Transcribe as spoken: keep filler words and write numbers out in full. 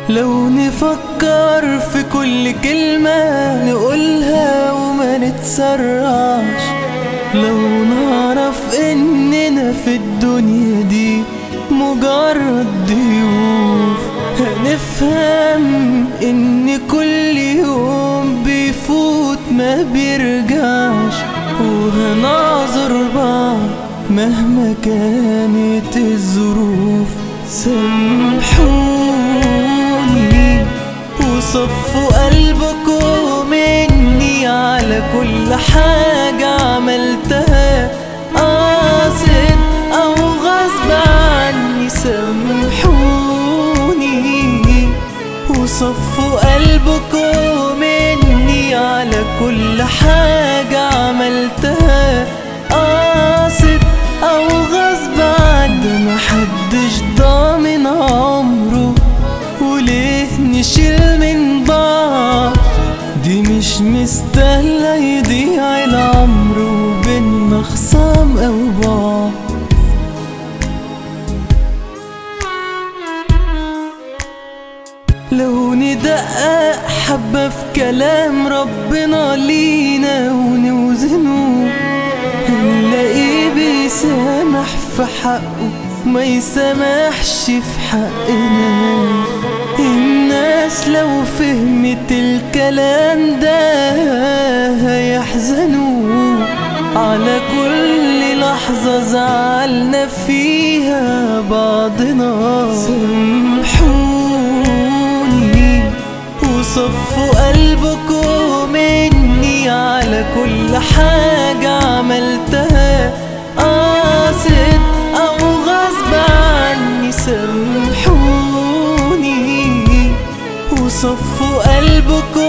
لو نفكر في كل كلمة نقولها وما نتسرعش، لو نعرف إننا في الدنيا دي مجرد ضيوف، هنفهم إن كل يوم بيفوت ما بيرجعش، وهنعذر بعض مهما كانت الظروف. سامحوني وصفوا قلبكم مني على كل حاجة عملتها قاصد أو غصب عني. سامحوني وصفوا قلبكم مني على كل حاجة عملتها قاصد أو غصب عني. محدش ضامن عمره وليه نشيل من بعض، دي مش مستاهلة يضيع العمر وبينا خصام أو بعض. لو ندقق حبة في كلام ربنا لينا ونوزنه، هنلاقيه بيسامح في حقه ما يسامحش في حقنا. الناس لو فهمت الكلام ده هيحزنوا على كل لحظة زعلنا فيها بعضنا. سامحوني وصفوا قلبكم مني على كل حاجة عملتها قاصد أو غصب عني. سامحوني وصفوا قلبكم